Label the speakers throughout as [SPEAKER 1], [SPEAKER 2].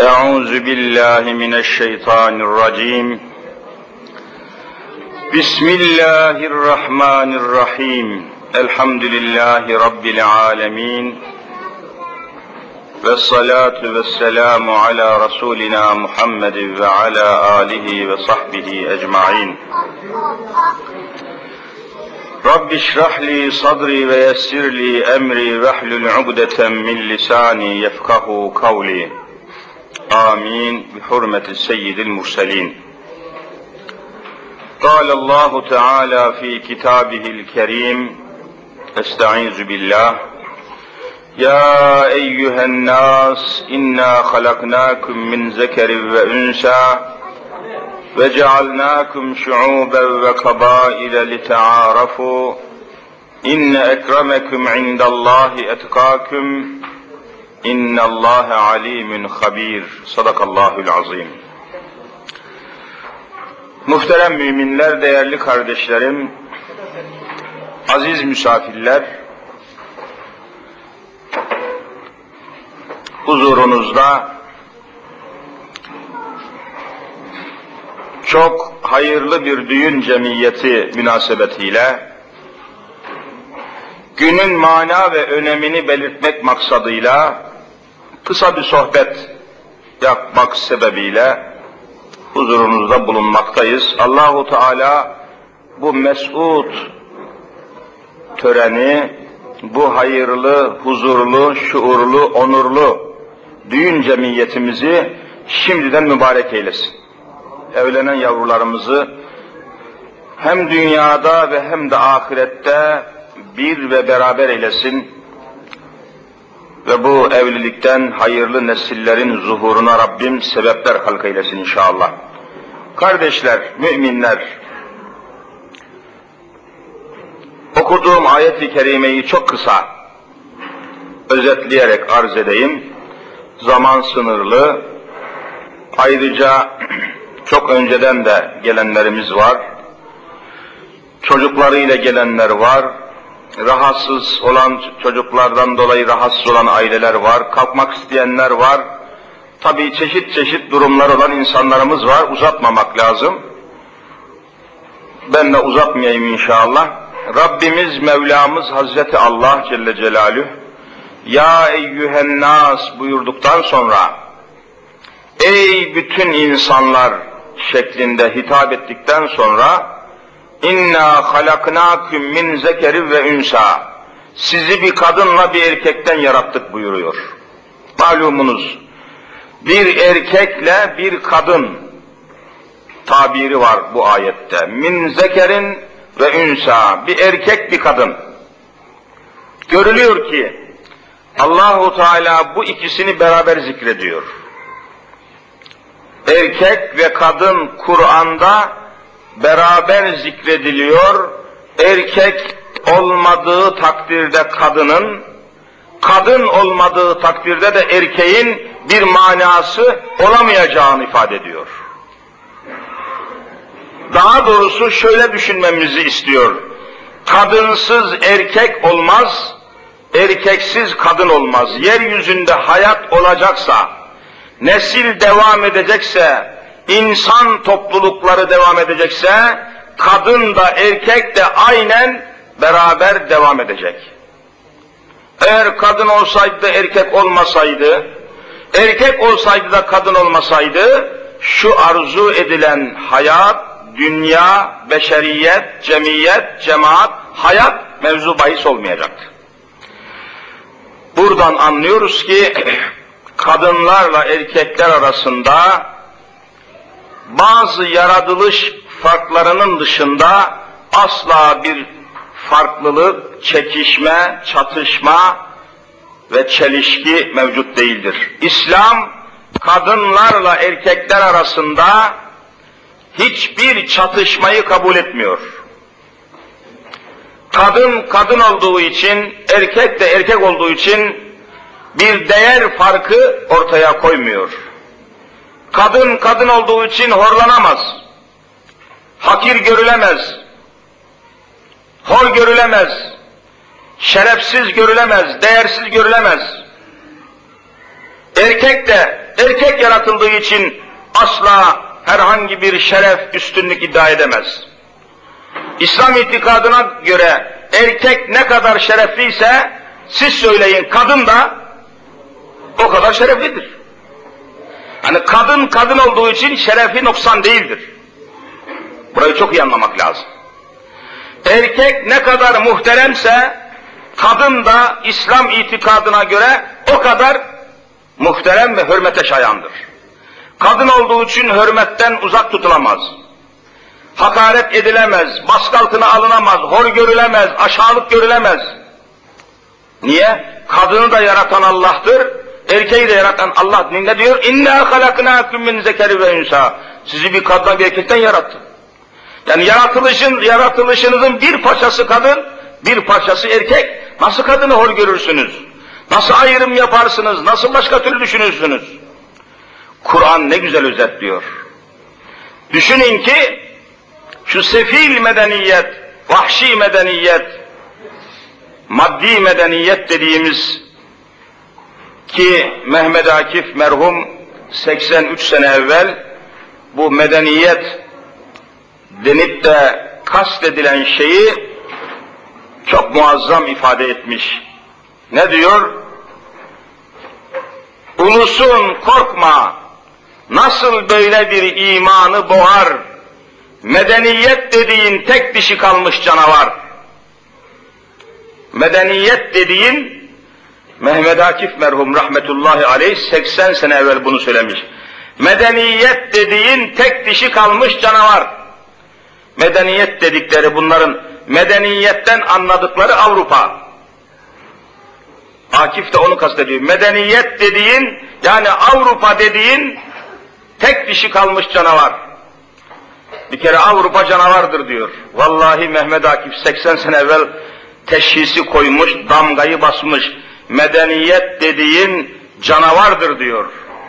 [SPEAKER 1] أعوذ بالله من الشيطان الرجيم بسم الله الرحمن الرحيم الحمد لله رب العالمين والصلاة والسلام على رسولنا محمد وعلى آله وصحبه أجمعين رب اشرح لي صدري ويسر لي أمري واحلل عقدة من لساني يفقه قولي آمين بحرمة السيد المرسلين قال الله تعالى في كتابه الكريم استعيذ بالله يا أيها الناس إنا خلقناكم من ذكر وأنثى وجعلناكم شعوبا وقبائل لتعارفوا إن أكرمكم عند الله أتقاكم إن الله عليم خبير Sadakallahul azim. Muhterem müminler, değerli kardeşlerim, aziz misafirler, huzurunuzda çok hayırlı bir düğün cemiyeti münasebetiyle günün mana ve önemini belirtmek maksadıyla kısa bir sohbet yapmak sebebiyle huzurunuzda bulunmaktayız. Allahu Teala bu mes'ud töreni, bu hayırlı, huzurlu, şuurlu, onurlu düğün cemiyetimizi şimdiden mübarek eylesin. Evlenen yavrularımızı hem dünyada ve hem de ahirette bir ve beraber eylesin ve bu evlilikten hayırlı nesillerin zuhuruna Rabbim sebepler halk eylesin inşallah. Kardeşler, müminler, okuduğum ayet-i kerimeyi çok kısa özetleyerek arz edeyim. Zaman sınırlı, ayrıca çok önceden de gelenlerimiz var, çocuklarıyla gelenler var, rahatsız olan çocuklardan dolayı rahatsız olan aileler var, kalkmak isteyenler var. Tabii çeşit çeşit durumlar olan insanlarımız var, uzatmamak lazım. Ben de uzatmayayım inşallah. Rabbimiz, Mevlamız Hazreti Allah Celle Celaluhu, Ya eyyühennâs buyurduktan sonra, ey bütün insanlar şeklinde hitap ettikten sonra, İnna halaknâküm min zekeri ve ünsa. Sizi bir kadınla bir erkekten yarattık buyuruyor. Malumunuz, bir erkekle bir kadın tabiri var bu ayette. Min zekerin ve ünsa. Bir erkek bir kadın. Görülüyor ki Allahu Teala bu ikisini beraber zikrediyor. Erkek ve kadın Kur'an'da beraber zikrediliyor. Erkek olmadığı takdirde kadının, kadın olmadığı takdirde de erkeğin bir manası olamayacağını ifade ediyor. Daha doğrusu şöyle düşünmemizi istiyor. Kadınsız erkek olmaz, erkeksiz kadın olmaz. Yeryüzünde hayat olacaksa, nesil devam edecekse, İnsan toplulukları devam edecekse, kadın da erkek de aynen beraber devam edecek. Eğer kadın olsaydı da erkek olmasaydı, erkek olsaydı da kadın olmasaydı, şu arzu edilen hayat, dünya, beşeriyet, cemiyet, cemaat, hayat mevzu bahis olmayacaktı. Buradan anlıyoruz ki, kadınlarla erkekler arasında bazı yaratılış farklarının dışında asla bir farklılık, çekişme, çatışma ve çelişki mevcut değildir. İslam, kadınlarla erkekler arasında hiçbir çatışmayı kabul etmiyor. Kadın, kadın olduğu için, erkek de erkek olduğu için bir değer farkı ortaya koymuyor. Kadın, kadın olduğu için horlanamaz, hakir görülemez, hor görülemez, şerefsiz görülemez, değersiz görülemez. Erkek de erkek yaratıldığı için asla herhangi bir şeref, üstünlük iddia edemez. İslam itikadına göre erkek ne kadar şerefliyse siz söyleyin, kadın da o kadar şereflidir. Hani kadın olduğu için şerefi noksan değildir. Burayı çok iyi anlamak lazım. Erkek ne kadar muhteremse kadın da İslam itikadına göre o kadar muhterem ve hürmete şayandır. Kadın olduğu için hürmetten uzak tutulamaz. Hakaret edilemez, baskı altına alınamaz, hor görülemez, aşağılık görülemez. Niye? Kadını da yaratan Allah'tır, erkeği de yaratan Allah. Ne diyor? İnna halaknâkum min zekeri ve unsa. Sizi bir kadından bir erkekten yarattı. Yani yaratılışınızın bir parçası kadın, bir parçası erkek. Nasıl kadını hor görürsünüz? Nasıl ayrım yaparsınız? Nasıl başka türlü düşünürsünüz? Kur'an ne güzel özetliyor. Düşünün ki şu sefil medeniyet, vahşi medeniyet, maddi medeniyet dediğimiz ki Mehmet Akif merhum 83 sene evvel bu medeniyet denip de kastedilen şeyi çok muazzam ifade etmiş. Ne diyor? Ulusun korkma, nasıl böyle bir imanı boğar, medeniyet dediğin tek dişi kalmış canavar. Medeniyet dediğin, Mehmet Akif merhum rahmetullahi aleyh 80 sene evvel bunu söylemiş. Medeniyet dediğin tek dişi kalmış canavar. Medeniyet dedikleri bunların medeniyetten anladıkları Avrupa. Akif de onu kastediyor. Medeniyet dediğin, yani Avrupa dediğin tek dişi kalmış canavar. Bir kere Avrupa canavardır diyor. Vallahi Mehmet Akif 80 sene evvel teşhisi koymuş, damgayı basmış. Medeniyet dediğin canavardır diyor.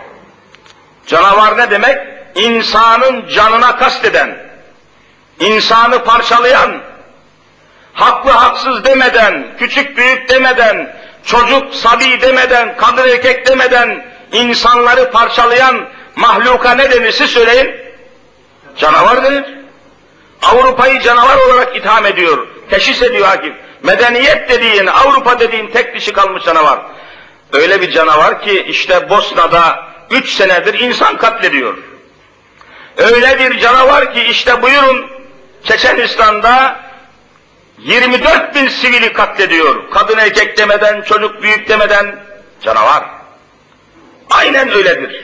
[SPEAKER 1] Canavar ne demek? İnsanın canına kasteden, insanı parçalayan, haklı haksız demeden, küçük büyük demeden, çocuk sabi demeden, kadın erkek demeden insanları parçalayan mahluka ne denir siz söyleyin? Canavar denir. Avrupa'yı canavar olarak itham ediyor, teşhis ediyor Akif. Medeniyet dediğin, Avrupa dediğin tek dişi kalmış canavar. Öyle bir canavar ki işte Bosna'da 3 senedir insan katlediyor. Öyle bir canavar ki işte buyurun Çeçenistan'da 24 bin sivili katlediyor. Kadın erkek demeden, çocuk büyük demeden canavar. Aynen öyledir.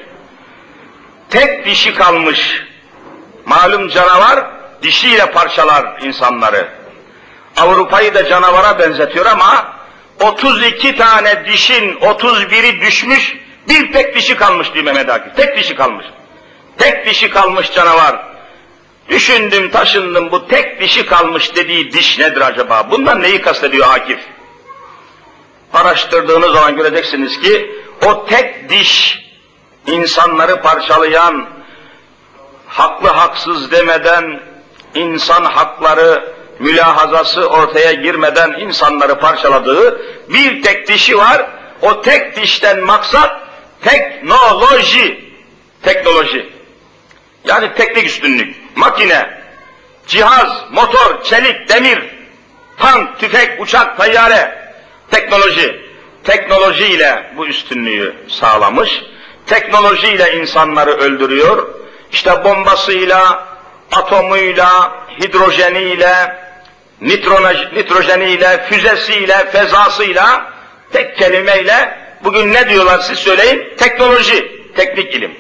[SPEAKER 1] Tek dişi kalmış. Malum canavar dişiyle parçalar insanları. Avrupa'yı da canavara benzetiyor ama 32 tane dişin 31'i düşmüş, bir tek dişi kalmış diyor Mehmet Akif. Tek dişi kalmış. Tek dişi kalmış canavar. Düşündüm, taşındım, bu tek dişi kalmış dediği diş nedir acaba? Bundan neyi kastediyor Akif? Araştırdığınız zaman göreceksiniz ki o tek diş insanları parçalayan, haklı haksız demeden, insan hakları mülahazası ortaya girmeden insanları parçaladığı bir tek dişi var. O tek dişten maksat teknoloji. Teknoloji. Yani teknik üstünlük. Makine, cihaz, motor, çelik, demir, tank, tüfek, uçak, tayyare. Teknoloji. Teknolojiyle bu üstünlüğü sağlamış. Teknolojiyle insanları öldürüyor. İşte bombasıyla, atomuyla, hidrojeniyle, nitrojeniyle, füzesiyle, fezasıyla, tek kelimeyle bugün ne diyorlar siz söyleyin? Teknoloji, teknik ilim.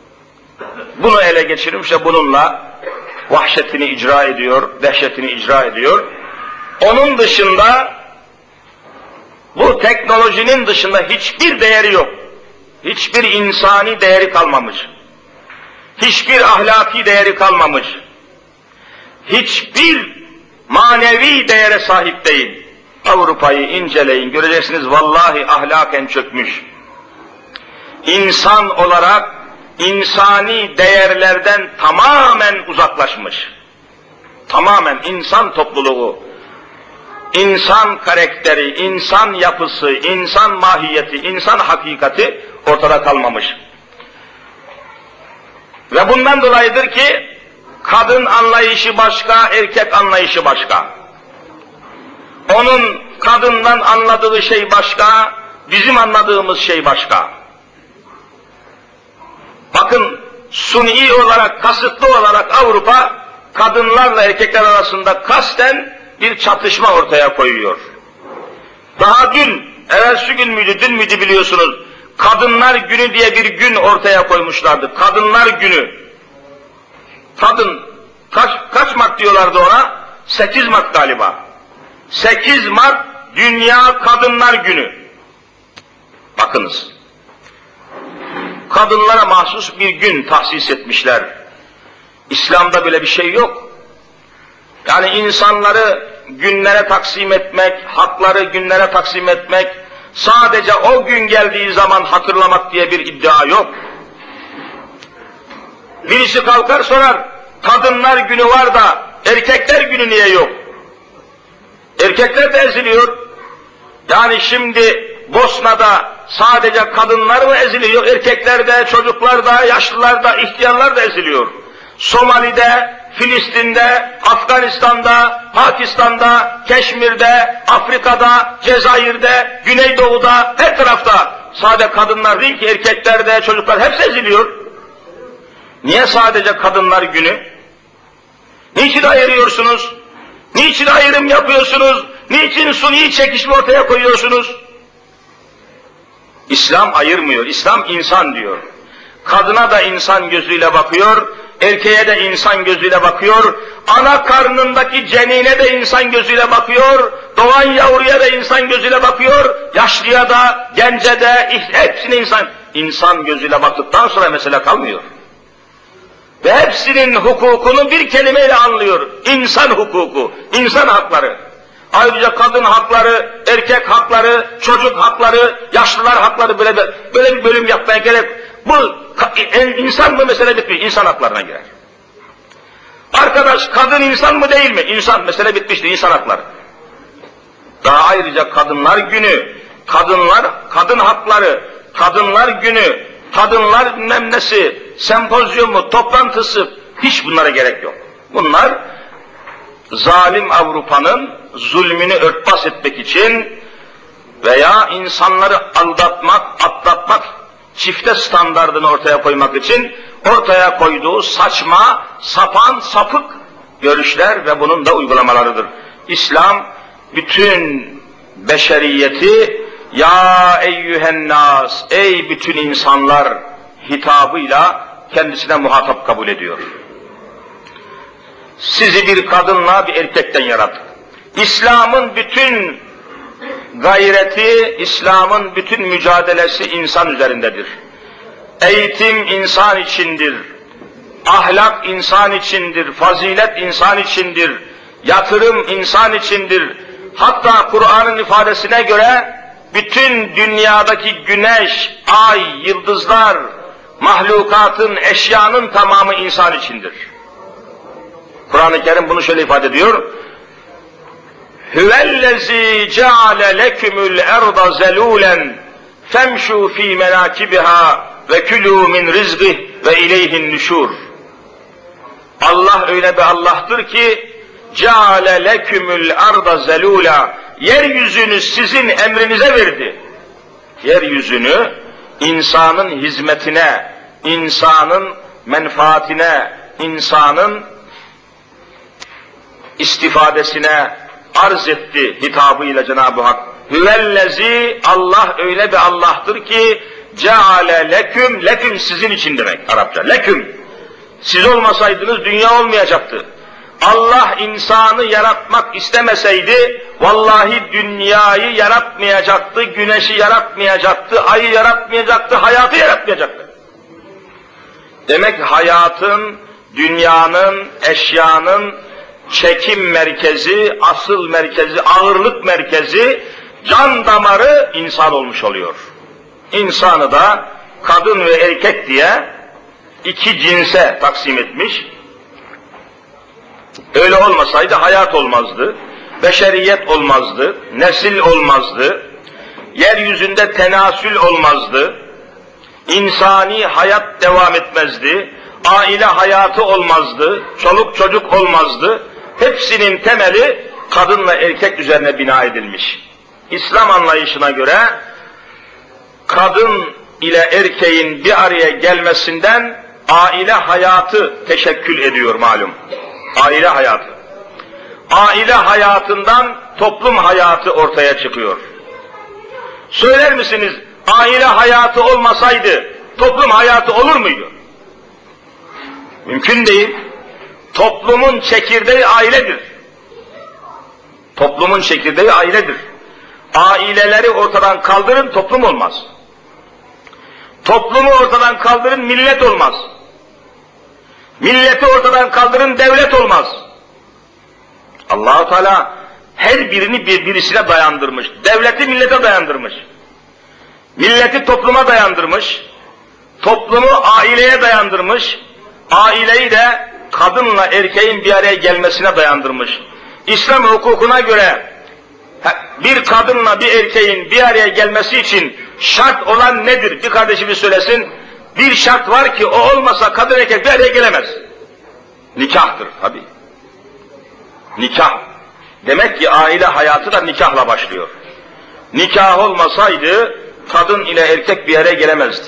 [SPEAKER 1] Bunu ele geçirmiş ve bununla vahşetini icra ediyor, dehşetini icra ediyor. Onun dışında, bu teknolojinin dışında hiçbir değeri yok. Hiçbir insani değeri kalmamış. Hiçbir ahlaki değeri kalmamış. Hiçbir manevi değere sahip değil. Avrupa'yı inceleyin, göreceksiniz vallahi ahlaken çökmüş. İnsan olarak insani değerlerden tamamen uzaklaşmış. Tamamen insan topluluğu, insan karakteri, insan yapısı, insan mahiyeti, insan hakikati ortada kalmamış. Ve bundan dolayıdır ki kadın anlayışı başka, erkek anlayışı başka. Onun kadından anladığı şey başka, bizim anladığımız şey başka. Bakın, suni olarak, kasıtlı olarak Avrupa, kadınlarla erkekler arasında kasten bir çatışma ortaya koyuyor. Daha dün, evvelsi gün müydü, dün müydü biliyorsunuz, Kadınlar Günü diye bir gün ortaya koymuşlardı. Kadınlar Günü. Kadın, kaç Mart diyorlardı ona? 8 Mart galiba. 8 Mart Dünya Kadınlar Günü. Bakınız. Kadınlara mahsus bir gün tahsis etmişler. İslam'da böyle bir şey yok. Yani insanları günlere taksim etmek, hakları günlere taksim etmek, sadece o gün geldiği zaman hatırlamak diye bir iddia yok. Birisi kalkar sorar, Kadınlar Günü var da Erkekler Günü niye yok? Erkekler de eziliyor. Yani şimdi Bosna'da sadece kadınlar mı eziliyor? Erkekler de, çocuklar da, yaşlılar da, ihtiyarlar da eziliyor. Somali'de, Filistin'de, Afganistan'da, Pakistan'da, Keşmir'de, Afrika'da, Cezayir'de, Güneydoğu'da, her tarafta sadece kadınlar değil ki erkekler de, çocuklar hepsi eziliyor. Niye sadece Kadınlar Günü? Niçin ayırıyorsunuz? Niçin ayrım yapıyorsunuz? Niçin suni çekişme ortaya koyuyorsunuz? İslam ayırmıyor, İslam insan diyor. Kadına da insan gözüyle bakıyor, erkeğe de insan gözüyle bakıyor, ana karnındaki cenine de insan gözüyle bakıyor, doğan yavruya da insan gözüyle bakıyor, yaşlıya da, gence de, hepsine insan gözüyle baktıktan sonra mesele kalmıyor. Ve hepsinin hukukunu bir kelimeyle anlıyor. İnsan hukuku, insan hakları. Ayrıca kadın hakları, erkek hakları, çocuk hakları, yaşlılar hakları böyle bir bölüm yapmaya gerek. Bu insan mı mesele bitmiyor, insan haklarına girer. Arkadaş kadın insan mı değil mi? İnsan, mesele bitmişti, insan hakları. Daha ayrıca Kadınlar Günü, kadın hakları, Kadınlar Günü, kadınlar bilmem nesi, sempozyumu, toplantısı, hiç bunlara gerek yok. Bunlar zalim Avrupa'nın zulmünü örtbas etmek için veya insanları aldatmak, atlatmak, çifte standardını ortaya koymak için ortaya koyduğu saçma, sapan, sapık görüşler ve bunun da uygulamalarıdır. İslam bütün beşeriyeti ya eyyühen nas, ey bütün insanlar hitabıyla kendisine muhatap kabul ediyor. Sizi bir kadınla bir erkekten yarattık. İslam'ın bütün gayreti, İslam'ın bütün mücadelesi insan üzerindedir. Eğitim insan içindir, ahlak insan içindir, fazilet insan içindir, yatırım insan içindir. Hatta Kur'an'ın ifadesine göre bütün dünyadaki güneş, ay, yıldızlar, mahlukatın, eşyanın tamamı insan içindir. Kur'an-ı Kerim bunu şöyle ifade ediyor. Hüvellezî ceale lekümül erda zelûlen femşû fî menâkibiha ve külû min rizgih ve ileyhin nüşûr. Allah öyle bir Allah'tır ki ceale lekümül erda zelûla, yeryüzünü sizin emrinize verdi. Yeryüzünü insanın hizmetine, insanın menfaatine, insanın istifadesine arz etti hitabıyla Cenab-ı Hak. Hüvellezi, Allah öyle bir Allah'tır ki ceale leküm, leküm sizin için demek Arapça, leküm. Siz olmasaydınız dünya olmayacaktı. Allah insanı yaratmak istemeseydi, vallahi dünyayı yaratmayacaktı, güneşi yaratmayacaktı, ayı yaratmayacaktı, hayatı yaratmayacaktı. Demek hayatın, dünyanın, eşyanın çekim merkezi, asıl merkezi, ağırlık merkezi, can damarı insan olmuş oluyor. İnsanı da kadın ve erkek diye iki cinse taksim etmiş. Öyle olmasaydı hayat olmazdı, beşeriyet olmazdı, nesil olmazdı, yeryüzünde tenasül olmazdı, insani hayat devam etmezdi, aile hayatı olmazdı, çoluk çocuk olmazdı. Hepsinin temeli kadınla erkek üzerine bina edilmiş. İslam anlayışına göre kadın ile erkeğin bir araya gelmesinden aile hayatı teşekkül ediyor malum. Aile hayatı. Aile hayatından toplum hayatı ortaya çıkıyor. Söyler misiniz, aile hayatı olmasaydı toplum hayatı olur muydu? Mümkün değil. Toplumun çekirdeği ailedir. Toplumun çekirdeği ailedir. Aileleri ortadan kaldırın, toplum olmaz. Toplumu ortadan kaldırın, millet olmaz. Milleti ortadan kaldırın, devlet olmaz. Allah-u Teala her birini birisine dayandırmış. Devleti millete dayandırmış. Milleti topluma dayandırmış. Toplumu aileye dayandırmış. Aileyi de kadınla erkeğin bir araya gelmesine dayandırmış. İslam hukukuna göre bir kadınla bir erkeğin bir araya gelmesi için şart olan nedir? Bir kardeşimiz söylesin. Bir şart var ki o olmasa kadın erkek bir araya gelemez. Nikahtır tabii. Nikah. Demek ki aile hayatı da nikahla başlıyor. Nikah olmasaydı kadın ile erkek bir araya gelemezdi.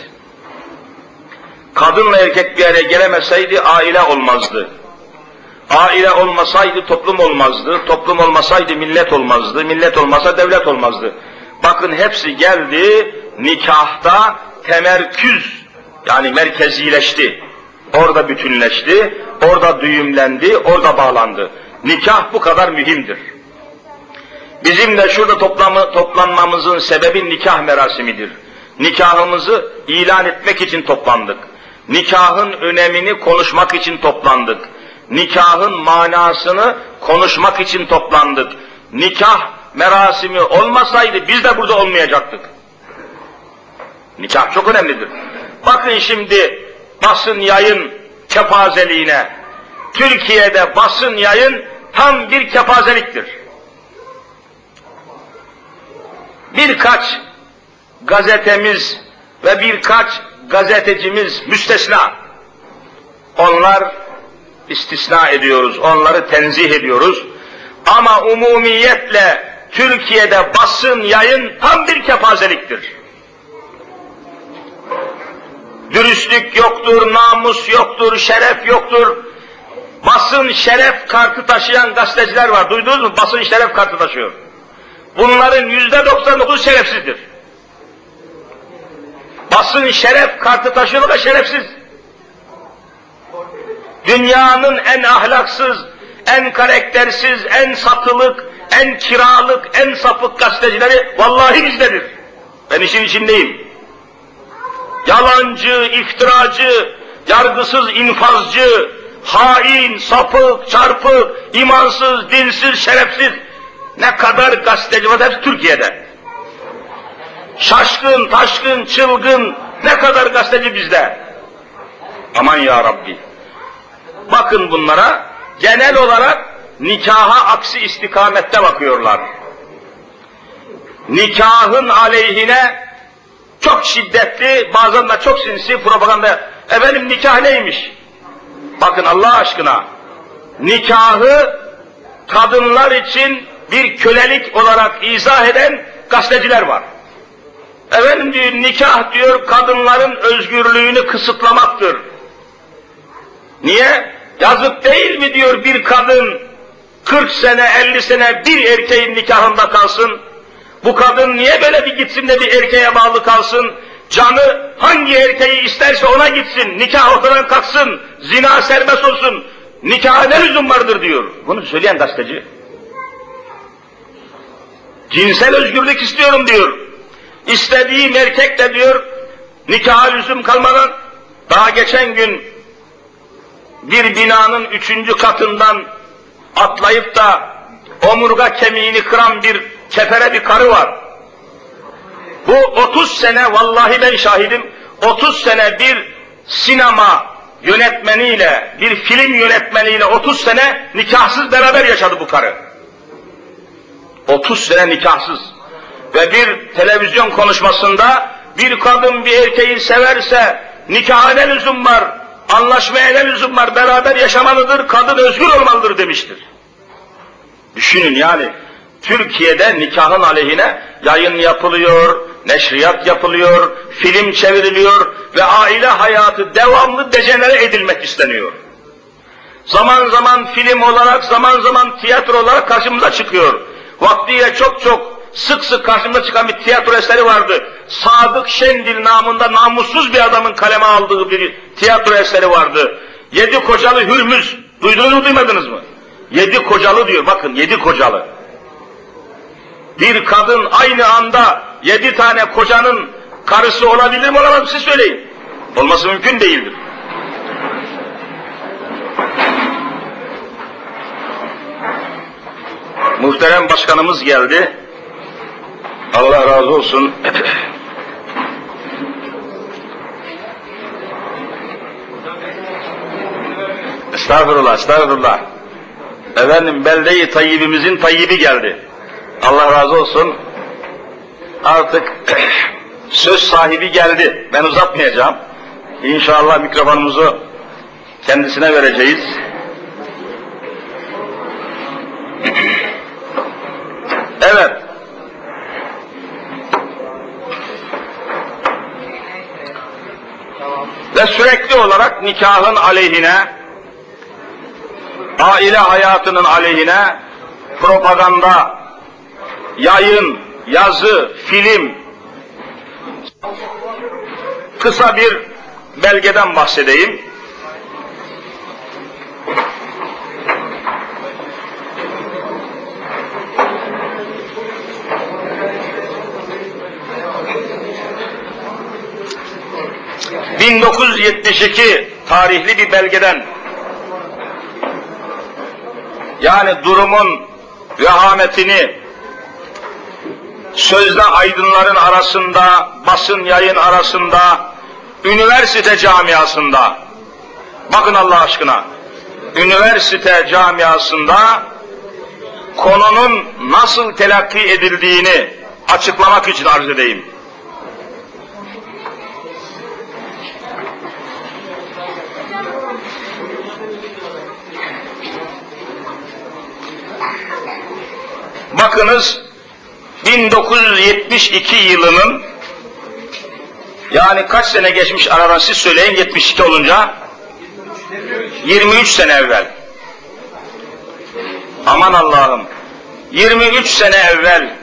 [SPEAKER 1] Kadınla erkek bir araya gelemeseydi aile olmazdı. Aile olmasaydı toplum olmazdı. Toplum olmasaydı millet olmazdı. Millet olmasa devlet olmazdı. Bakın hepsi geldi nikahta temerküz, yani merkezileşti. Orada bütünleşti, orada düğümlendi, orada bağlandı. Nikah bu kadar mühimdir. Bizim de şurada toplanmamızın sebebi nikah merasimidir. Nikahımızı ilan etmek için toplandık. Nikahın önemini konuşmak için toplandık. Nikahın manasını konuşmak için toplandık. Nikah merasimi olmasaydı biz de burada olmayacaktık. Nikah çok önemlidir. Bakın şimdi basın yayın kepazeliğine. Türkiye'de basın yayın tam bir kepazeliktir. Birkaç gazetemiz ve birkaç gazetecimiz müstesna. Onlar istisna ediyoruz, onları tenzih ediyoruz. Ama umumiyetle Türkiye'de basın yayın tam bir kepazeliktir. Dürüstlük yoktur, namus yoktur, şeref yoktur. Basın şeref kartı taşıyan gazeteciler var. Duydunuz mu? Basın şeref kartı taşıyor. Bunların %99 şerefsizdir. Basın şeref kartı taşıyor da şerefsiz. Dünyanın en ahlaksız, en karaktersiz, en satılık, en kiralık, en sapık gazetecileri vallahi bizdedir. Ben işin içindeyim. Yalancı, iftiracı, yargısız infazcı, hain, sapık, çarpık, imansız, dinsiz, şerefsiz ne kadar gazeteci var hepsi Türkiye'de. Şaşkın, taşkın, çılgın ne kadar gazeteci bizde. Aman ya Rabbi. Bakın bunlara genel olarak nikaha aksi istikamette bakıyorlar. Nikahın aleyhine çok şiddetli, bazen de çok sinsi propaganda. Efendim nikah neymiş? Bakın Allah aşkına, nikahı kadınlar için bir kölelik olarak izah eden gazeteciler var. Efendim diyor, nikah diyor kadınların özgürlüğünü kısıtlamaktır. Niye? Yazık değil mi diyor bir kadın 40 sene 50 sene bir erkeğin nikahında kalsın? Bu kadın niye böyle bir gitsin de bir erkeğe bağlı kalsın? Canı hangi erkeği isterse ona gitsin, nikah ortadan kalksın, zina serbest olsun, nikaha ne lüzum vardır diyor. Bunu söyleyen gazeteci. Cinsel özgürlük istiyorum diyor. İstediğim erkek de diyor, nikaha lüzum kalmadan, daha geçen gün bir binanın 3. katından atlayıp da omurga kemiğini kıran bir kefere bir karı var. Bu 30 sene, vallahi ben şahidim, 30 sene bir sinema yönetmeniyle, bir film yönetmeniyle 30 sene nikahsız beraber yaşadı bu karı. 30 sene nikahsız. Ve bir televizyon konuşmasında bir kadın bir erkeği severse nikaha ne lüzum var? anlaşmaya ne lüzum var, beraber yaşamalıdır, kadın özgür olmalıdır demiştir. Düşünün yani, Türkiye'de nikahın aleyhine yayın yapılıyor, neşriyat yapılıyor, film çevriliyor ve aile hayatı devamlı dejenere edilmek isteniyor. Zaman zaman film olarak, zaman zaman tiyatro olarak karşımıza çıkıyor. Vaktiyle çok sık sık karşımıza çıkan bir tiyatro eseri vardı. Sadık Şendil namında namussuz bir adamın kaleme aldığı bir tiyatro eseri vardı. 7 kocalı Hürmüz, duydunuz mu duymadınız mı? 7 kocalı diyor, bakın 7 kocalı. Bir kadın aynı anda 7 tane kocanın karısı olabilir mi olamaz mı siz söyleyin. Olması mümkün değildir. Muhterem başkanımız geldi. Allah razı olsun. Estağfurullah, estağfurullah. Efendim belde-i tayyibimizin tayyibi geldi. Allah razı olsun. Artık söz sahibi geldi. Ben uzatmayacağım. İnşallah mikrofonumuzu kendisine vereceğiz. Evet. Ve sürekli olarak nikahın aleyhine, aile hayatının aleyhine propaganda, yayın, yazı, film, kısa bir belgeden bahsedeyim. ...1972 tarihli bir belgeden, yani durumun vehametini sözde aydınların arasında, basın yayın arasında, üniversite camiasında, bakın Allah aşkına, üniversite camiasında konunun nasıl telakki edildiğini açıklamak için arz edeyim. Bakınız, 1972 yılının, yani kaç sene geçmiş aradan siz söyleyin, 72 olunca 23 sene evvel. Aman Allah'ım, 23 sene evvel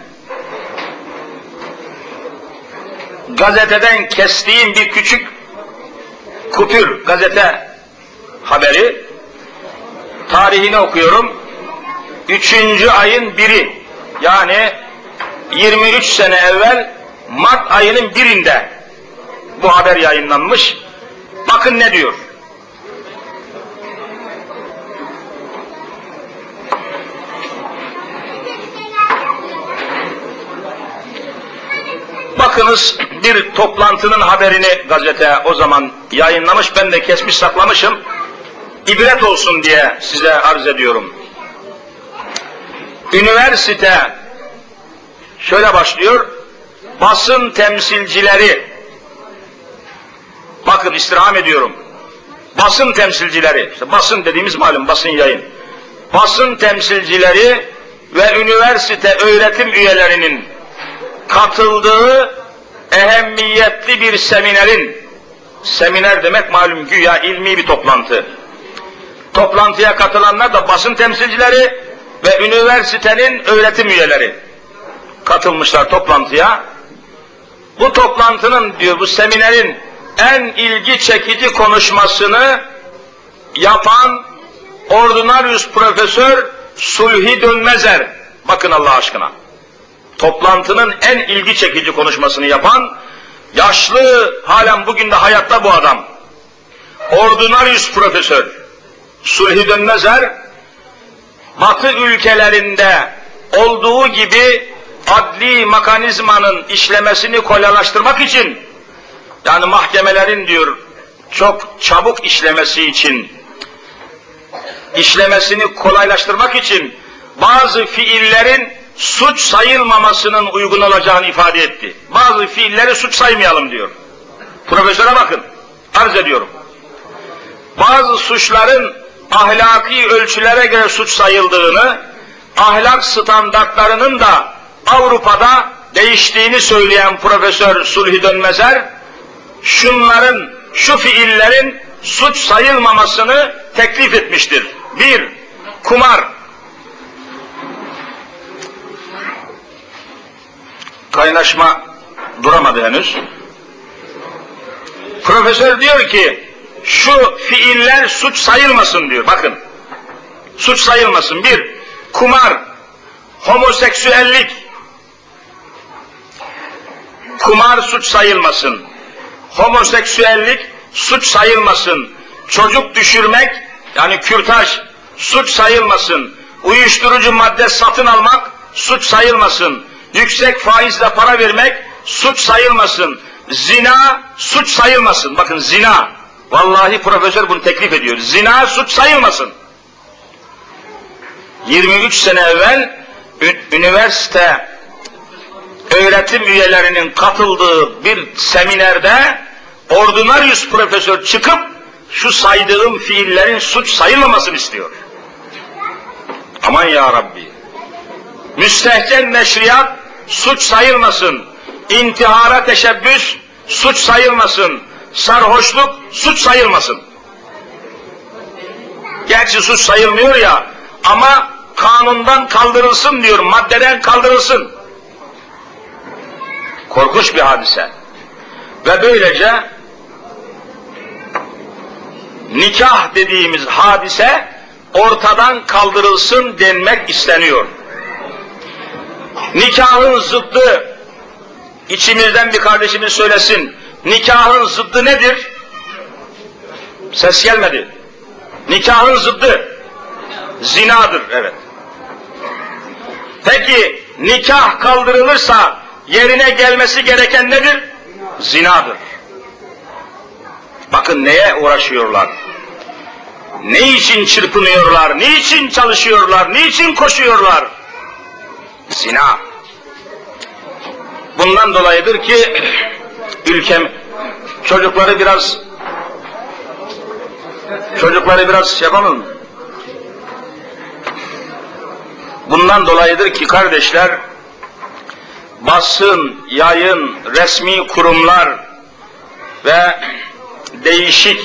[SPEAKER 1] gazeteden kestiğim bir küçük kupür, gazete haberi, tarihini okuyorum. 3. ayın 1'i, yani 23 sene evvel Mart ayının 1'inde bu haber yayınlanmış. Bakın ne diyor. Bakınız, bir toplantının haberini gazete o zaman yayınlamış, ben de kesmiş saklamışım. İbret olsun diye size arz ediyorum. Üniversite şöyle başlıyor, basın temsilcileri, bakın istirham ediyorum, basın temsilcileri, işte basın dediğimiz malum basın yayın, basın temsilcileri ve üniversite öğretim üyelerinin katıldığı ehemmiyetli bir seminerin, seminer demek malum güya ilmi bir toplantı, toplantıya katılanlar da basın temsilcileri ve üniversitenin öğretim üyeleri katılmışlar toplantıya. Bu toplantının diyor, bu seminerin en ilgi çekici konuşmasını yapan Ordinarius Profesör Sulhi Dönmezer. Bakın Allah aşkına. Toplantının en ilgi çekici konuşmasını yapan, yaşlı, halen bugün de hayatta bu adam. Ordinarius Profesör Sulhi Dönmezer, Batı ülkelerinde olduğu gibi adli mekanizmanın işlemesini kolaylaştırmak için, yani mahkemelerin diyor çok çabuk işlemesi için, işlemesini kolaylaştırmak için bazı fiillerin suç sayılmamasının uygun olacağını ifade etti. Bazı fiilleri suç saymayalım diyor. Profesöre bakın, arz ediyorum. bazı suçların ahlaki ölçülere göre suç sayıldığını, ahlak standartlarının da Avrupa'da değiştiğini söyleyen Profesör Sulhi Dönmezer, şunların, şu fiillerin suç sayılmamasını teklif etmiştir. 1. Kumar. Kaynaşma duramadı henüz. Profesör diyor ki, şu fiiller suç sayılmasın diyor. Bakın, suç sayılmasın. 1. Kumar, homoseksüellik. Kumar suç sayılmasın. Homoseksüellik suç sayılmasın. Çocuk düşürmek, yani kürtaj, suç sayılmasın. Uyuşturucu madde satın almak suç sayılmasın. Yüksek faizle para vermek suç sayılmasın. Zina suç sayılmasın. Bakın zina. Vallahi profesör bunu teklif ediyor. Zina suç sayılmasın. 23 sene evvel üniversite öğretim üyelerinin katıldığı bir seminerde ordinarius profesör çıkıp şu saydığım fiillerin suç sayılmamasını istiyor. Aman ya Rabbi. Müstehcen neşriyat suç sayılmasın. İntihara teşebbüs suç sayılmasın. Sarhoşluk suç sayılmasın. Gerçi suç sayılmıyor ya, ama kanundan kaldırılsın diyor, maddeden kaldırılsın. Korkunç bir hadise. Ve böylece nikah dediğimiz hadise ortadan kaldırılsın denmek isteniyor. Nikahın zıddı, içimizden bir kardeşimiz söylesin, nikahın zıddı nedir? Ses gelmedi. Nikahın zıddı zinadır, evet. Peki nikah kaldırılırsa yerine gelmesi gereken nedir? Zinadır. Bakın neye uğraşıyorlar? Ne için çırpınıyorlar? Niçin çalışıyorlar? Niçin koşuyorlar? Zina. Bundan dolayıdır ki ülkem çocukları biraz yapalım. Bundan dolayıdır ki kardeşler, basın, yayın, resmi kurumlar ve değişik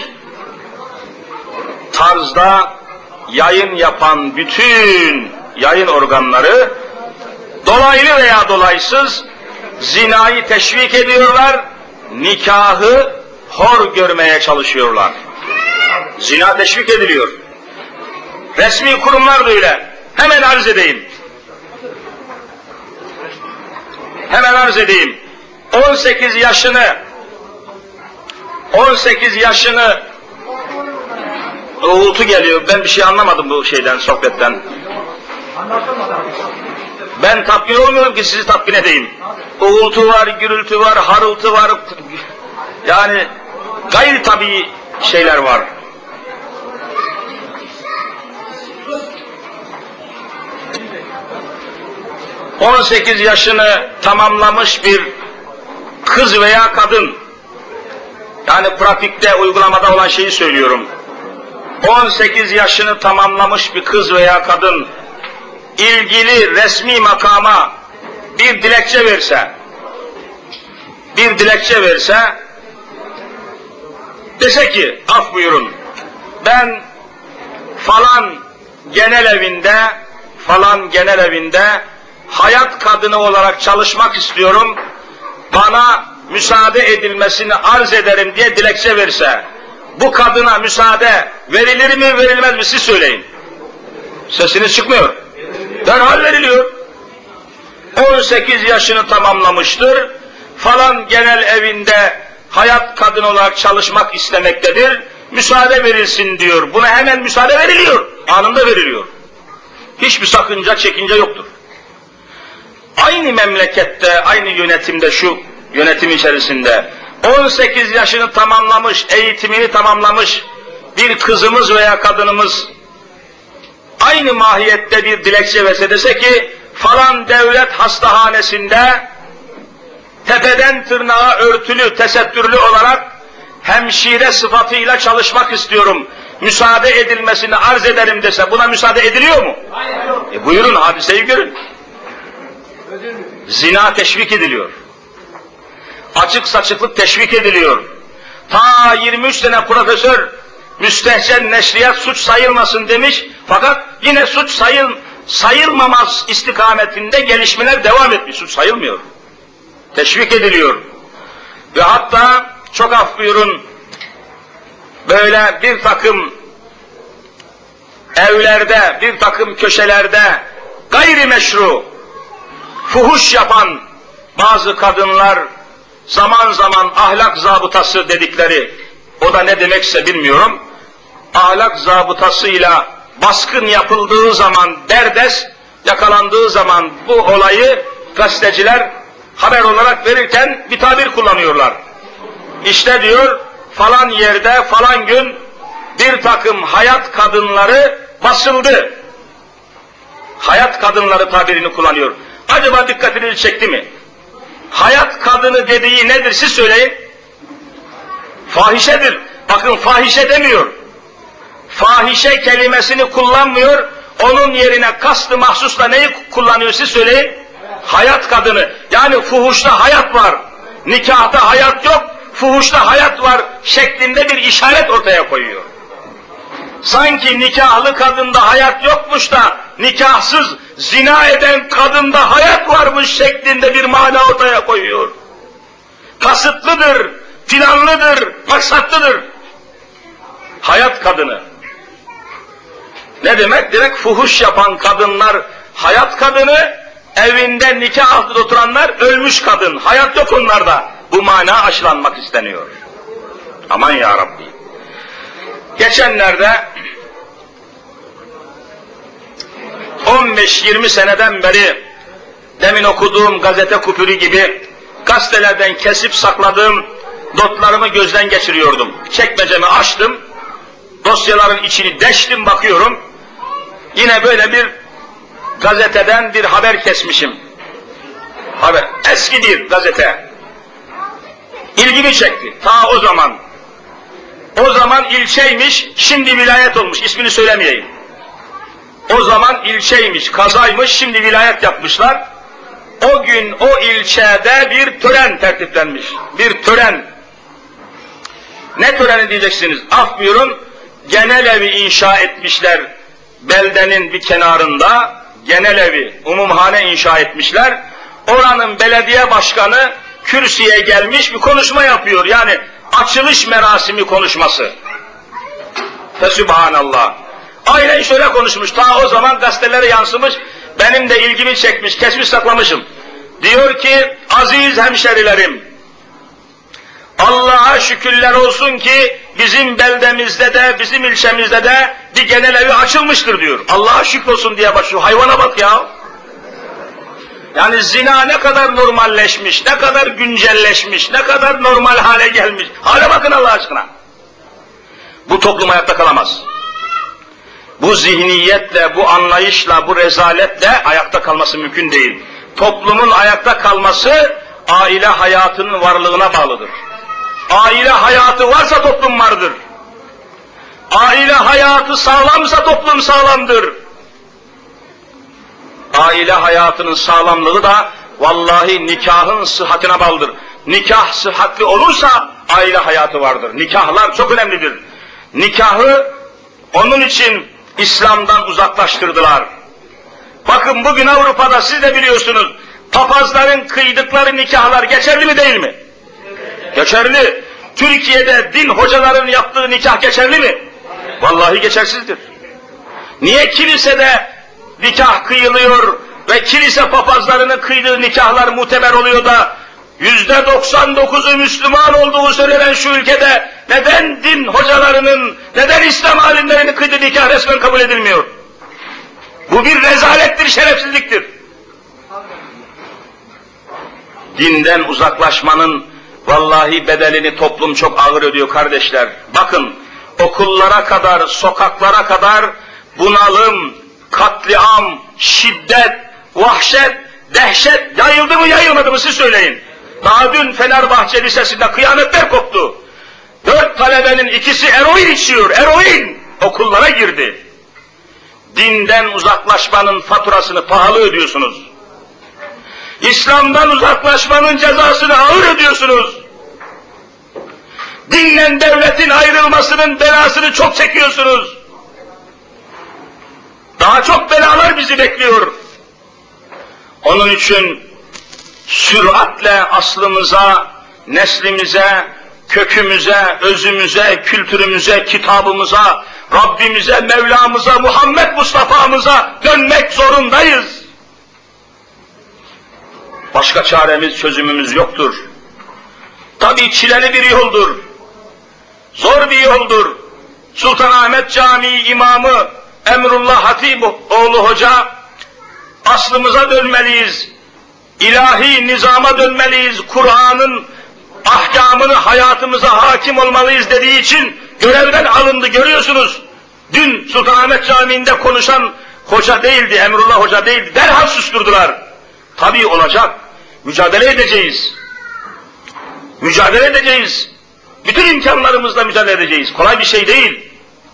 [SPEAKER 1] tarzda yayın yapan bütün yayın organları dolaylı veya dolaysız zinayı teşvik ediyorlar, nikahı hor görmeye çalışıyorlar. Zina teşvik ediliyor. Resmi kurumlar da öyle. Hemen arz edeyim. 18 yaşını uğultu geliyor. Ben bir şey anlamadım bu şeyden, sohbetten. Ben tatmin olmuyorum ki sizi tatmin edeyim. Uğultu var, gürültü var, harıltı var. Yani gayri tabii şeyler var. ...18 yaşını tamamlamış bir kız veya kadın, yani pratikte, uygulamada olan şeyi söylüyorum. 18 yaşını tamamlamış bir kız veya kadın, ilgili resmi makama bir dilekçe verse, dese ki, af buyurun, ben falan genel evinde hayat kadını olarak çalışmak istiyorum, bana müsaade edilmesini arz ederim diye dilekçe verse, bu kadına müsaade verilir mi verilmez mi siz söyleyin. Sesiniz çıkmıyor. Derhal veriliyor. 18 yaşını tamamlamıştır, falan genel evinde hayat kadını olarak çalışmak istemektedir, müsaade verilsin diyor. Buna hemen müsaade veriliyor, anında veriliyor. Hiçbir sakınca, çekince yoktur. Aynı memlekette, aynı yönetimde, şu yönetim içerisinde 18 yaşını tamamlamış, eğitimini tamamlamış bir kızımız veya kadınımız aynı mahiyette bir dilekçe verse, dese ki falan devlet hastahanesinde tepeden tırnağa örtülü, tesettürlü olarak hemşire sıfatıyla çalışmak istiyorum, müsaade edilmesini arz ederim dese buna müsaade ediliyor mu? Hayır. Buyurun hadiseyi görün. Zina teşvik ediliyor. Açık saçıklık teşvik ediliyor. Ta 23 sene profesör müstehcen neşriyat suç sayılmasın demiş, fakat yine suç sayılmamaz istikametinde gelişmeler devam etmiş. Suç sayılmıyor. Teşvik ediliyor. Ve hatta çok af buyurun, böyle bir takım evlerde, bir takım köşelerde gayrimeşru fuhuş yapan bazı kadınlar, zaman zaman ahlak zabıtası dedikleri, o da ne demekse bilmiyorum, ahlak zabıtasıyla baskın yapıldığı zaman, derdest yakalandığı zaman bu olayı gazeteciler haber olarak verirken bir tabir kullanıyorlar. İşte diyor, falan yerde, falan gün bir takım hayat kadınları basıldı. Hayat kadınları tabirini kullanıyor. Acaba dikkatinizi çekti mi? Hayat kadını dediği nedir siz söyleyin? Fahişedir. Bakın fahişe demiyor. Fahişe kelimesini kullanmıyor. Onun yerine kastı mahsusla neyi kullanıyor siz söyleyin? Hayat kadını. Yani fuhuşta hayat var. Nikahta hayat yok. Fuhuşta hayat var şeklinde bir işaret ortaya koyuyor. Sanki nikahlı kadında hayat yokmuş da nikahsız zina eden kadında hayat varmış şeklinde bir mana ortaya koyuyor. Kasıtlıdır, planlıdır, maksatlıdır. Hayat kadını. Ne demek? Direkt fuhuş yapan kadınlar hayat kadını, evinde nikah altında oturanlar ölmüş kadın. Hayat yok onlarda. Bu mana aşılanmak isteniyor. Aman ya Rabbi. Geçenlerde 15-20 seneden beri demin okuduğum gazete kupürü gibi gazetelerden kesip sakladığım notlarımı gözden geçiriyordum. Çekmecemi açtım, dosyaların içini deştim, bakıyorum. Yine böyle bir gazeteden bir haber kesmişim. Haber, eski bir gazete. İlgimi çekti. Ta o zaman. O zaman ilçeymiş, şimdi vilayet olmuş. İsmini söylemeyeyim. O zaman ilçeymiş, kazaymış, şimdi vilayet yapmışlar. O gün o ilçede bir tören tertiplenmiş. Bir tören. Ne töreni diyeceksiniz? Af buyurun, genel evi inşa etmişler. Beldenin bir kenarında genel evi, umumhane inşa etmişler. Oranın belediye başkanı kürsüye gelmiş bir konuşma yapıyor. Yani açılış merasimi konuşması. Fesübhanallah. Aynen şöyle konuşmuş. Ta o zaman gazetelere yansımış. Benim de ilgimi çekmiş. Kesmiş saklamışım. Diyor ki, aziz hemşerilerim, Allah'a şükürler olsun ki bizim beldemizde de, bizim ilçemizde de bir genel evi açılmıştır diyor. Allah'a şükrolsun diye başlıyor. Hayvana bak ya. Yani zina ne kadar normalleşmiş, ne kadar güncelleşmiş, ne kadar normal hale gelmiş. Hale bakın Allah aşkına. Bu toplum ayakta kalamaz. Bu zihniyetle, bu anlayışla, bu rezaletle ayakta kalması mümkün değil. Toplumun ayakta kalması aile hayatının varlığına bağlıdır. Aile hayatı varsa toplum vardır. Aile hayatı sağlamsa toplum sağlamdır. Aile hayatının sağlamlığı da vallahi nikahın sıhhatine bağlıdır. Nikah sıhhatli olursa aile hayatı vardır. Nikahlar çok önemlidir. Nikahı onun için İslam'dan uzaklaştırdılar. Bakın bugün Avrupa'da siz de biliyorsunuz, papazların kıydıkları nikahlar geçerli mi değil mi? Geçerli. Türkiye'de din hocalarının yaptığı nikah geçerli mi? Vallahi geçersizdir. Niye kilisede nikah kıyılıyor ve kilise papazlarının kıydığı nikahlar muteber oluyor da %99'u Müslüman olduğu söylenen şu ülkede neden din hocalarının, neden İslam alimlerinin kıydığı nikah resmen kabul edilmiyor? Bu bir rezalettir, şerefsizliktir. Dinden uzaklaşmanın vallahi bedelini toplum çok ağır ödüyor kardeşler. Bakın okullara kadar, sokaklara kadar bunalım, katliam, şiddet, vahşet, dehşet yayıldı mı yayılmadı mı siz söyleyin. Daha dün Fenerbahçe Lisesi'nde kıyametler koptu. 4 talebenin ikisi eroin içiyor, eroin! Okullara girdi. Dinden uzaklaşmanın faturasını pahalı ödüyorsunuz. İslam'dan uzaklaşmanın cezasını ağır ödüyorsunuz. Dinle devletin ayrılmasının belasını çok çekiyorsunuz. Daha çok belalar bizi bekliyor. Onun için süratle aslımıza, neslimize, kökümüze, özümüze, kültürümüze, kitabımıza, Rabbimize, Mevlamıza, Muhammed Mustafa'mıza dönmek zorundayız. Başka çaremiz, çözümümüz yoktur. Tabii çileli bir yoldur. Zor bir yoldur. Sultanahmet Camii imamı Emrullah Hatipoğlu Hoca, aslımıza dönmeliyiz. İlahi nizama dönmeliyiz. Kur'an'ın ahkamını hayatımıza hakim olmalıyız dediği için görevden alındı, görüyorsunuz. Dün Sultanahmet Camii'nde konuşan hoca değildi, Emrullah Hoca değildi. Derhal susturdular. Tabii olacak. Mücadele edeceğiz. Mücadele edeceğiz. Bütün imkanlarımızla mücadele edeceğiz. Kolay bir şey değil.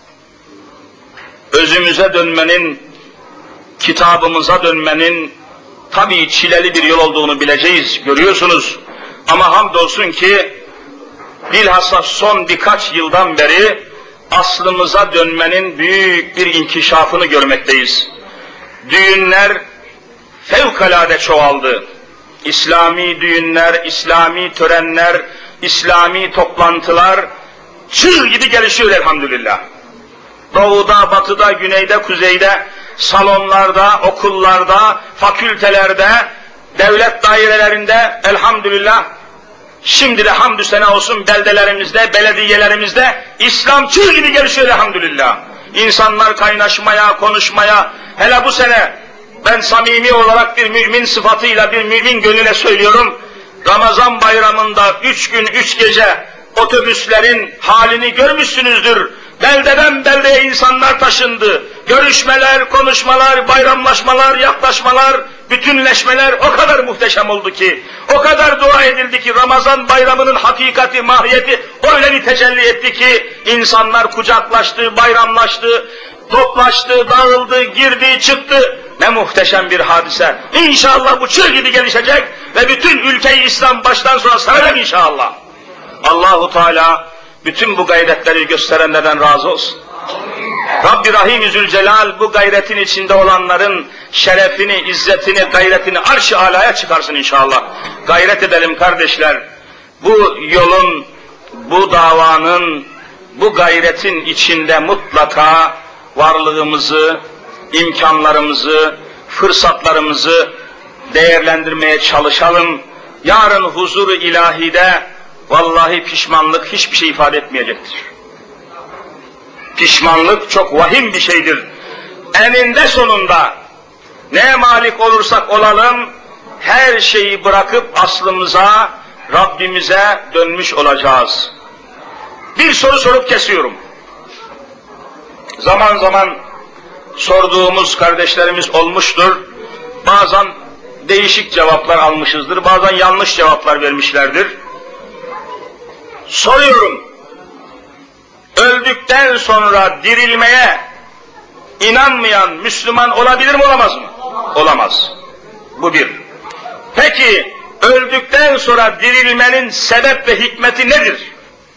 [SPEAKER 1] Özümüze dönmenin, kitabımıza dönmenin tabii çileli bir yol olduğunu bileceğiz, görüyorsunuz. Ama hamdolsun ki bilhassa son birkaç yıldan beri aslımıza dönmenin büyük bir inkişafını görmekteyiz. Düğünler fevkalade çoğaldı. İslami düğünler, İslami törenler, İslami toplantılar çığ gibi gelişiyor elhamdülillah. Doğuda, batıda, güneyde, kuzeyde, salonlarda, okullarda, fakültelerde, devlet dairelerinde elhamdülillah, şimdi de hamdü sena olsun beldelerimizde, belediyelerimizde İslam çığ gibi gelişiyor elhamdülillah. İnsanlar kaynaşmaya, konuşmaya, hele bu sene ben samimi olarak bir mümin sıfatıyla, bir mümin gönüle söylüyorum, Ramazan bayramında 3 gün 3 gece otobüslerin halini görmüşsünüzdür. Beldeden beldeye insanlar taşındı. Görüşmeler, konuşmalar, bayramlaşmalar, yaklaşmalar, bütünleşmeler o kadar muhteşem oldu ki, o kadar dua edildi ki Ramazan bayramının hakikati, mahiyeti öyle bir tecelli etti ki insanlar kucaklaştı, bayramlaştı, toplaştı, dağıldı, girdi, çıktı. Ne muhteşem bir hadise. İnşallah bu çığ gibi gelişecek ve bütün ülkeyi İslam baştan sona saracak inşallah. Allahu Teala bütün bu gayretleri gösterenlerden razı olsun. Rabbi Rahim-i Zülcelal bu gayretin içinde olanların şerefini, izzetini, gayretini arş-ı alaya çıkarsın inşallah. Gayret edelim kardeşler. Bu yolun, bu davanın, bu gayretin içinde mutlaka varlığımızı, imkanlarımızı, fırsatlarımızı değerlendirmeye çalışalım. Yarın huzur-u ilahide vallahi pişmanlık hiçbir şey ifade etmeyecektir. Pişmanlık çok vahim bir şeydir. Eninde sonunda neye malik olursak olalım, her şeyi bırakıp aslımıza, Rabbimize dönmüş olacağız. Bir soru sorup kesiyorum. Zaman zaman sorduğumuz kardeşlerimiz olmuştur. Bazen değişik cevaplar almışızdır, bazen yanlış cevaplar vermişlerdir. Soruyorum, öldükten sonra dirilmeye inanmayan Müslüman olabilir mi, olamaz mı? Olamaz. Bu bir. Peki, öldükten sonra dirilmenin sebep ve hikmeti nedir?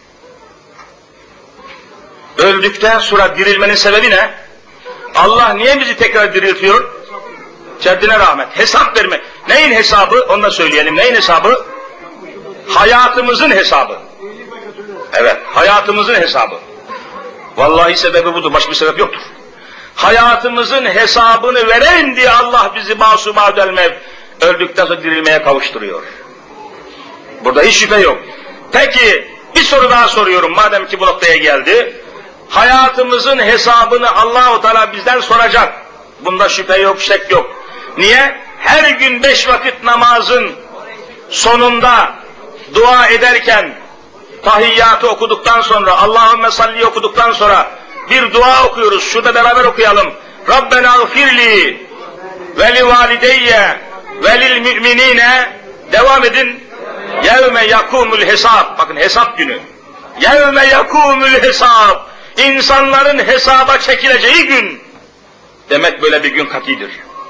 [SPEAKER 1] Öldükten sonra dirilmenin sebebi ne? Allah niye bizi tekrar diriltiyor? Ceddine rahmet. Hesap verme. Neyin hesabı? Onu da söyleyelim. Neyin hesabı? Hayatımızın hesabı. Evet, hayatımızın hesabı. Vallahi sebebi budur, başka bir sebep yoktur. Hayatımızın hesabını veren diye Allah bizi masum delmev öldükten sonra dirilmeye kavuşturuyor. Burada hiç şüphe yok. Peki, bir soru daha soruyorum madem ki bu noktaya geldi. Hayatımızın hesabını Allah-u Teala bizden soracak. Bunda şüphe yok, şek yok. Niye? Her gün 5 vakit namazın sonunda dua ederken, tahiyyatı okuduktan sonra, Allahümme salli okuduktan sonra bir dua okuyoruz. Şurada beraber okuyalım. Rabbena gfirli ve li valideyye ve lil müminine, devam edin. Yevme yakumul hesab. Bakın hesap günü. يَوْمَ يَكُومُ الْحِسَابِ İnsanların hesaba çekileceği gün. Demek böyle bir gün katidir.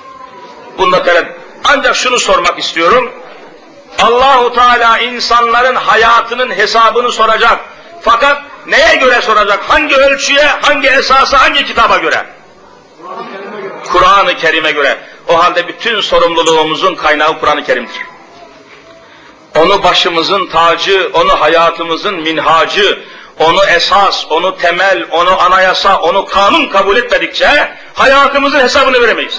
[SPEAKER 1] Ancak şunu sormak istiyorum. Allahu Teala insanların hayatının hesabını soracak. Fakat neye göre soracak? Hangi ölçüye, hangi esasa, hangi kitaba göre? Kur'an-ı Kerim'e göre. O halde bütün sorumluluğumuzun kaynağı Kur'an-ı Kerim'dir. Onu başımızın tacı, onu hayatımızın minhacı, onu esas, onu temel, onu anayasa, onu kanun kabul etmedikçe hayatımızın hesabını veremeyiz.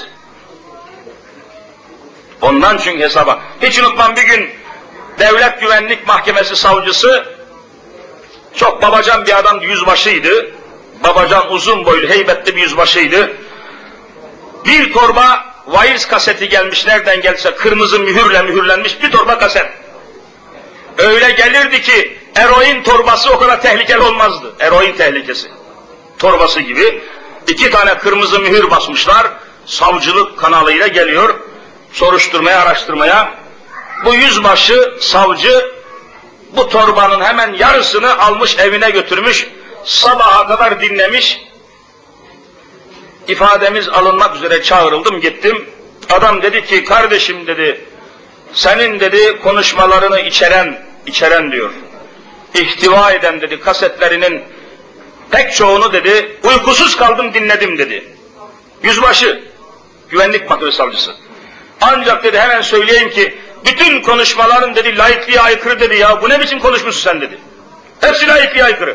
[SPEAKER 1] Ondan çünkü hesaba. Hiç unutmam, bir gün Devlet Güvenlik Mahkemesi savcısı, çok babacan bir adam, yüzbaşıydı. Babacan, uzun boylu, heybetli bir yüzbaşıydı. Bir torba vaiz kaseti gelmiş, nereden gelse kırmızı mühürle mühürlenmiş bir torba kaset. Öyle gelirdi ki eroin torbası o kadar tehlikeli olmazdı. Eroin tehlikesi torbası gibi 2 tane kırmızı mühür basmışlar. Savcılık kanalıyla geliyor soruşturmaya, araştırmaya. Bu yüzbaşı savcı bu torbanın hemen yarısını almış, evine götürmüş, sabaha kadar dinlemiş. İfademiz alınmak üzere çağrıldım, gittim. Adam dedi ki, kardeşim dedi, senin dedi konuşmalarını içeren diyor, ihtiva eden dedi kasetlerinin pek çoğunu dedi uykusuz kaldım dinledim dedi. Yüzbaşı, güvenlik mahkemesi savcısı. Ancak dedi hemen söyleyeyim ki bütün konuşmaların dedi laikliğe aykırı dedi ya, bu ne biçim konuşmuşsun sen dedi. Hepsi laikliğe aykırı.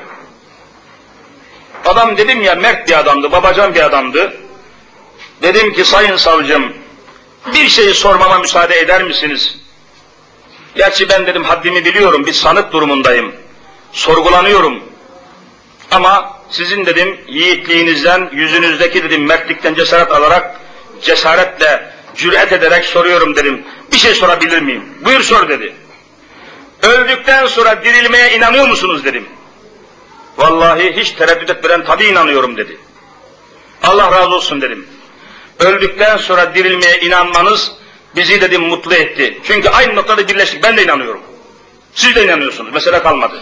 [SPEAKER 1] Adam dedim ya, mert bir adamdı, babacan bir adamdı. Dedim ki sayın savcım, bir şeyi sormama müsaade eder misiniz? Gerçi ben dedim haddimi biliyorum, bir sanık durumundayım. Sorgulanıyorum. Ama sizin dedim yiğitliğinizden, yüzünüzdeki dedim mertlikten cesaret alarak, cesaretle, cüret ederek soruyorum dedim. Bir şey sorabilir miyim? Buyur sor dedi. Öldükten sonra dirilmeye inanıyor musunuz dedim. Vallahi hiç tereddüt etmeden tabii inanıyorum dedi. Allah razı olsun dedim. Öldükten sonra dirilmeye inanmanız bizi dedim mutlu etti. Çünkü aynı noktada birleştik. Ben de inanıyorum. Siz de inanıyorsunuz. Mesele kalmadı.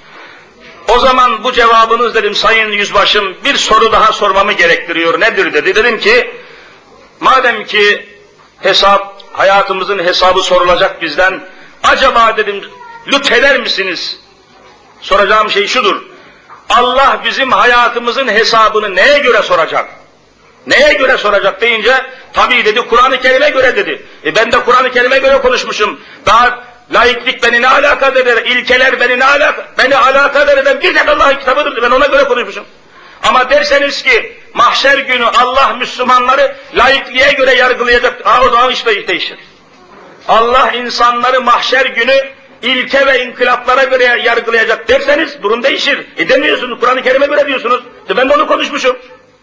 [SPEAKER 1] O zaman bu cevabınız dedim sayın yüzbaşım bir soru daha sormamı gerektiriyor. Nedir dedi. Dedim ki madem ki hayatımızın hesabı sorulacak bizden, acaba dedim lütfeder misiniz? Soracağım şey şudur. Allah bizim hayatımızın hesabını neye göre soracak? Neye göre soracak deyince, tabii dedi Kur'an-ı Kerim'e göre dedi. Ben de Kur'an-ı Kerim'e göre konuşmuşum. Daha laiklik beni ne alakadar eder, ilkeler beni alakadar eden bir tek Allah'ın kitabıdır. Ben ona göre konuşmuşum. Ama derseniz ki mahşer günü Allah Müslümanları laikliğe göre yargılayacak, o zaman iş değişir. Allah insanları mahşer günü ilke ve inkılaplara göre yargılayacak derseniz durum değişir. Demiyorsunuz, Kur'an-ı Kerim'e göre diyorsunuz. Ben de onu konuşmuşum.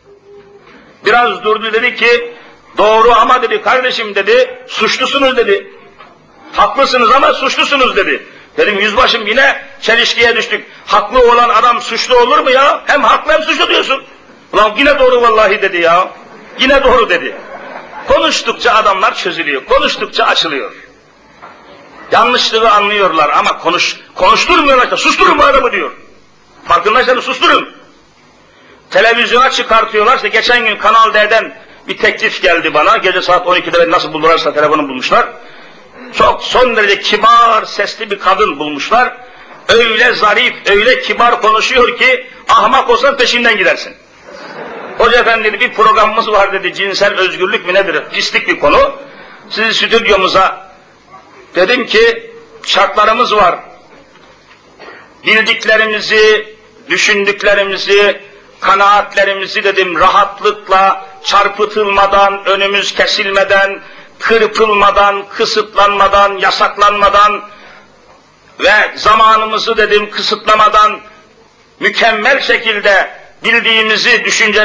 [SPEAKER 1] Biraz durdu, dedi ki doğru ama dedi kardeşim dedi suçlusunuz dedi. Haklısınız ama suçlusunuz dedi. Dedim yüzbaşım yine çelişkiye düştük. Haklı olan adam suçlu olur mu ya? Hem haklı hem suçlu diyorsun. Ulan yine doğru vallahi dedi ya. Yine doğru dedi. Konuştukça adamlar çözülüyor. Konuştukça açılıyor. Yanlışlığı anlıyorlar ama konuşturmuyorlar. Susturun bu adamı diyor. Farkındaysanız susturun. Televizyona çıkartıyorlar. İşte geçen gün Kanal D'den bir teklif geldi bana. Gece saat 12'de beni nasıl buldularsa telefonu bulmuşlar. Çok son derece kibar sesli bir kadın bulmuşlar. Öyle zarif, öyle kibar konuşuyor ki ahmak olsan peşinden gidersin. Hoca efendi dedi, bir programımız var dedi, cinsel özgürlük mü nedir? Pislik bir konu. Sizi stüdyomuza, dedim ki şartlarımız var. Bildiklerimizi, düşündüklerimizi, kanaatlerimizi dedim rahatlıkla, çarpıtılmadan, önümüz kesilmeden, kırpılmadan, kısıtlanmadan, yasaklanmadan ve zamanımızı dedim kısıtlamadan mükemmel şekilde bildiğimizi, düşüncelerimizi